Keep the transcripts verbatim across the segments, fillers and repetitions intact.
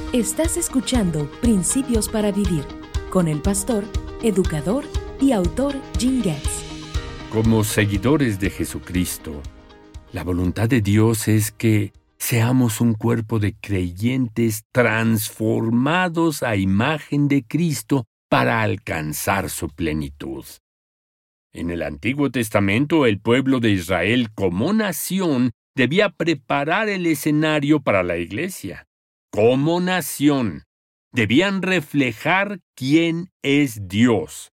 Estás escuchando Principios para Vivir con el pastor, educador y autor Jim Getz. Como seguidores de Jesucristo, la voluntad de Dios es que seamos un cuerpo de creyentes transformados a imagen de Cristo para alcanzar su plenitud. En el Antiguo Testamento, el pueblo de Israel como nación debía preparar el escenario para la iglesia. Como nación, debían reflejar quién es Dios.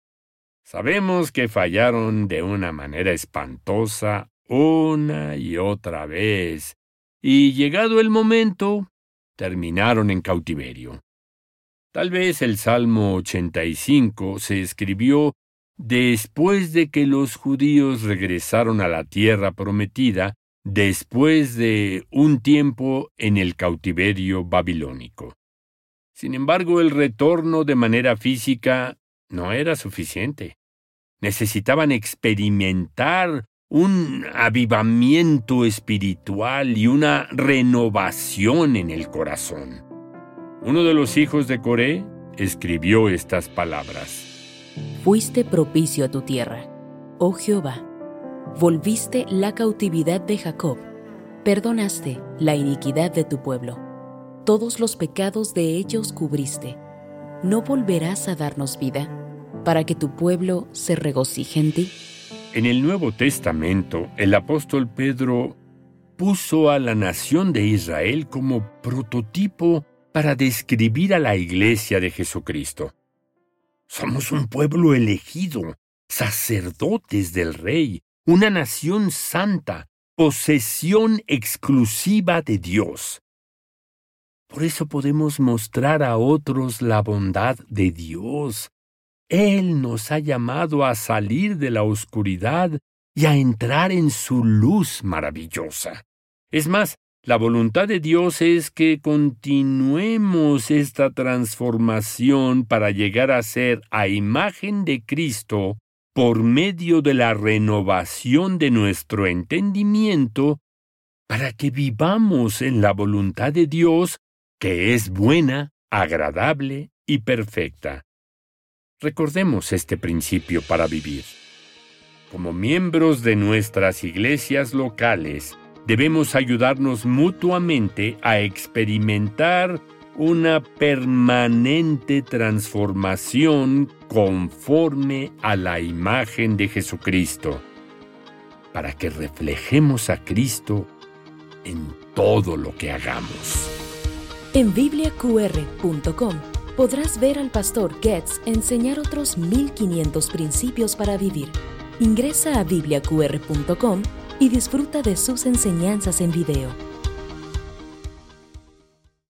Sabemos que fallaron de una manera espantosa una y otra vez, y llegado el momento, terminaron en cautiverio. Tal vez el Salmo ochenta y cinco se escribió después de que los judíos regresaron a la tierra prometida, después de un tiempo en el cautiverio babilónico. Sin embargo, el retorno de manera física no era suficiente. Necesitaban experimentar un avivamiento espiritual y una renovación en el corazón. Uno de los hijos de Coré escribió estas palabras: Fuiste propicio a tu tierra, oh Jehová. Volviste la cautividad de Jacob. Perdonaste la iniquidad de tu pueblo. Todos los pecados de ellos cubriste. ¿No volverás a darnos vida para que tu pueblo se regocije en ti? En el Nuevo Testamento, el apóstol Pedro puso a la nación de Israel como prototipo para describir a la iglesia de Jesucristo. Somos un pueblo elegido, sacerdotes del Rey, una nación santa, posesión exclusiva de Dios. Por eso podemos mostrar a otros la bondad de Dios. Él nos ha llamado a salir de la oscuridad y a entrar en su luz maravillosa. Es más, la voluntad de Dios es que continuemos esta transformación para llegar a ser a imagen de Cristo por medio de la renovación de nuestro entendimiento, para que vivamos en la voluntad de Dios, que es buena, agradable y perfecta. Recordemos este principio para vivir. Como miembros de nuestras iglesias locales, debemos ayudarnos mutuamente a experimentar una permanente transformación conforme a la imagen de Jesucristo, para que reflejemos a Cristo en todo lo que hagamos. En biblia q r punto com podrás ver al pastor Getz enseñar otros mil quinientos principios para vivir. Ingresa a biblia q r punto com y disfruta de sus enseñanzas en video.